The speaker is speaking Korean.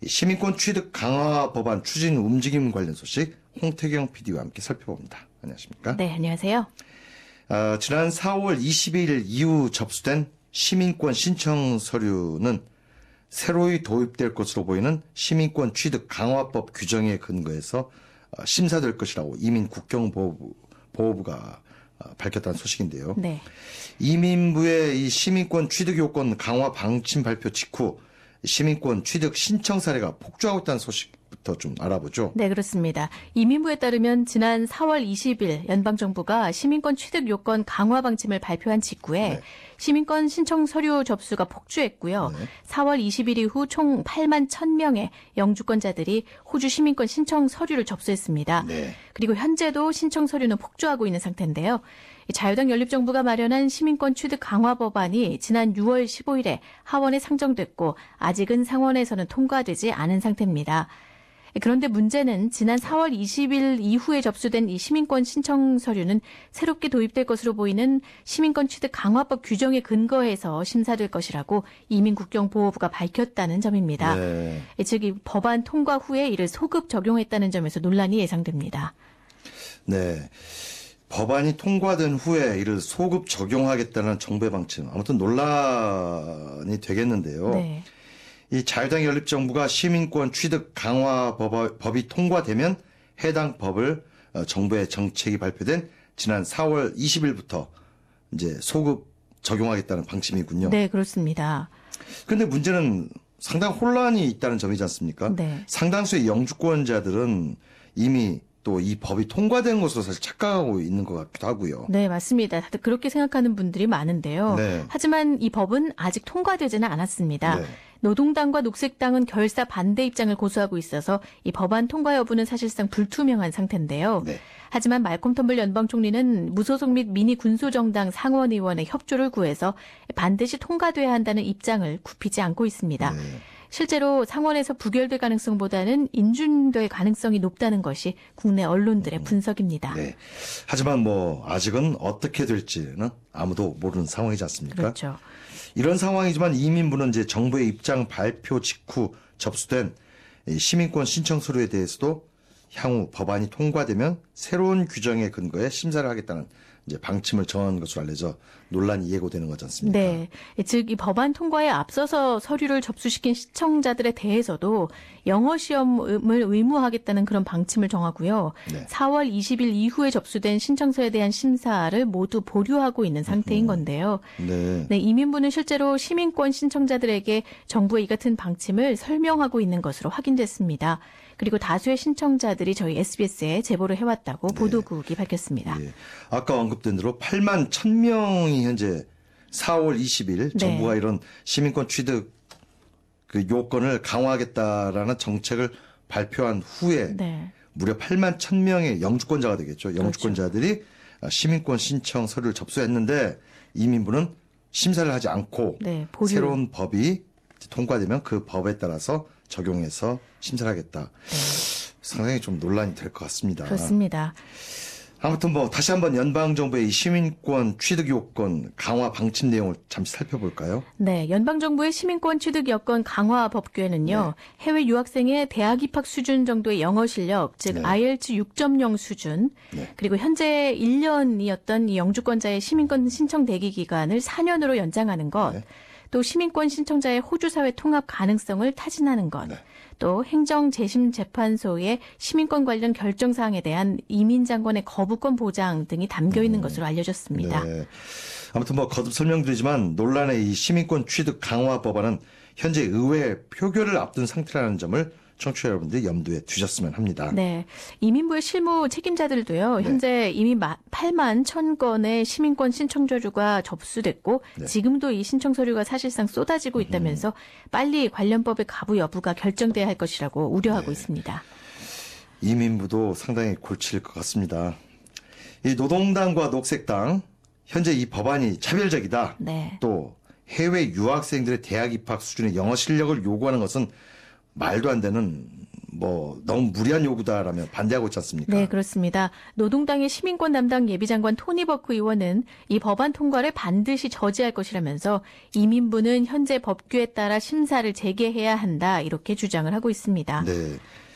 시민권 취득 강화 법안 추진 움직임 관련 소식 홍태경 PD와 함께 살펴봅니다. 안녕하십니까? 네, 안녕하세요. 지난 4월 20일 이후 접수된 시민권 신청 서류는 새로이 도입될 것으로 보이는 시민권 취득 강화법 규정에 근거해서 심사될 것이라고 이민국경보호부가 밝혔다는 소식인데요. 네. 이민부의 이 시민권 취득 요건 강화 방침 발표 직후 시민권 취득 신청 사례가 폭주하고 있다는 소식부터 좀 알아보죠. 네, 그렇습니다. 이민부에 따르면 지난 4월 20일 연방정부가 시민권 취득 요건 강화 방침을 발표한 직후에 네. 시민권 신청 서류 접수가 폭주했고요. 네. 4월 20일 이후 총 8만 1,000명의 영주권자들이 호주 시민권 신청 서류를 접수했습니다. 네. 그리고 현재도 신청 서류는 폭주하고 있는 상태인데요. 자유당 연립정부가 마련한 시민권 취득 강화 법안이 지난 6월 15일에 하원에 상정됐고 아직은 상원에서는 통과되지 않은 상태입니다. 그런데 문제는 지난 4월 20일 이후에 접수된 이 시민권 신청 서류는 새롭게 도입될 것으로 보이는 시민권 취득 강화법 규정에 근거해서 심사될 것이라고 이민국경보호부가 밝혔다는 점입니다. 네. 즉, 이 법안 통과 후에 이를 소급 적용했다는 점에서 논란이 예상됩니다. 네. 법안이 통과된 후에 이를 소급 적용하겠다는 정부의 방침. 아무튼 논란이 되겠는데요. 네. 이 자유당 연립정부가 시민권 취득 강화 법이 통과되면 해당 법을 정부의 정책이 발표된 지난 4월 20일부터 이제 소급 적용하겠다는 방침이군요. 네, 그렇습니다. 그런데 문제는 상당 혼란이 있다는 점이지 않습니까? 네. 상당수의 영주권자들은 이미 또 이 법이 통과된 것으로 사실 착각하고 있는 것 같기도 하고요. 네, 맞습니다. 다들 그렇게 생각하는 분들이 많은데요. 네. 하지만 이 법은 아직 통과되지는 않았습니다. 네. 노동당과 녹색당은 결사 반대 입장을 고수하고 있어서 이 법안 통과 여부는 사실상 불투명한 상태인데요. 네. 하지만 말콤 텀블 연방 총리는 무소속 및 미니 군소정당 상원의원의 협조를 구해서 반드시 통과돼야 한다는 입장을 굽히지 않고 있습니다. 네. 실제로 상원에서 부결될 가능성보다는 인준될 가능성이 높다는 것이 국내 언론들의 분석입니다. 네. 하지만 아직은 어떻게 될지는 아무도 모르는 상황이지 않습니까? 그렇죠. 이런 상황이지만 이민부는 이제 정부의 입장 발표 직후 접수된 이 시민권 신청 서류에 대해서도 향후 법안이 통과되면 새로운 규정에 근거해 심사를 하겠다는 이제 방침을 정한 것으로 알려져 논란이 예고되는 거지 않습니까? 네. 즉, 이 법안 통과에 앞서서 서류를 접수시킨 시청자들에 대해서도 영어 시험을 의무화하겠다는 그런 방침을 정하고요. 네. 4월 20일 이후에 접수된 신청서에 대한 심사를 모두 보류하고 있는 상태인 건데요. 네. 네, 이민부는 실제로 시민권 신청자들에게 정부의 이 같은 방침을 설명하고 있는 것으로 확인됐습니다. 그리고 다수의 신청자들이 저희 SBS에 제보를 해왔다고 보도국이 밝혔습니다. 예. 아까 언급된 대로 8만 1,000명이 현재 4월 20일 네. 정부가 이런 시민권 취득 그 요건을 강화하겠다라는 정책을 발표한 후에 네. 무려 8만 1,000명의 영주권자가 되겠죠. 영주권자들이 시민권 신청 서류를 접수했는데 이민부는 심사를 하지 않고 네, 보류. 새로운 법이 통과되면 그 법에 따라서 적용해서 심사를 하겠다. 상당히 좀 논란이 될 것 같습니다. 그렇습니다. 아무튼 다시 한번 연방정부의 이 시민권 취득 요건 강화 방침 내용을 잠시 살펴볼까요? 네, 연방정부의 시민권 취득 여건 강화 법규에는요. 해외 유학생의 대학 입학 수준 정도의 영어 실력, 즉 네. IELTS 6.0 수준, 네. 그리고 현재 1년이었던 이 영주권자의 시민권 신청 대기 기간을 4년으로 연장하는 것, 네. 또 시민권 신청자의 호주 사회 통합 가능성을 타진하는 것, 네. 또 행정재심재판소의 시민권 관련 결정 사항에 대한 이민장관의 거부권 보장 등이 담겨 있는 것으로 알려졌습니다. 네. 아무튼 거듭 설명드리지만 논란의 이 시민권 취득 강화 법안은 현재 의회 표결을 앞둔 상태라는 점을 청취자 여러분들이 염두에 두셨으면 합니다. 네. 이민부의 실무 책임자들도요. 현재 이미 8만 1,000건의 시민권 신청 서류가 접수됐고 지금도 이 신청 서류가 사실상 쏟아지고 있다면서 빨리 관련 법의 가부 여부가 결정돼야 할 것이라고 우려하고 있습니다. 이민부도 상당히 골치일 것 같습니다. 이 노동당과 녹색당 현재 이 법안이 차별적이다. 네. 또 해외 유학생들의 대학 입학 수준의 영어 실력을 요구하는 것은 말도 안 되는 너무 무리한 요구다라며 반대하고 있지 않습니까? 네, 그렇습니다. 노동당의 시민권 담당 예비장관 토니 버크 의원은 이 법안 통과를 반드시 저지할 것이라면서 이민부는 현재 법규에 따라 심사를 재개해야 한다 이렇게 주장을 하고 있습니다. 네.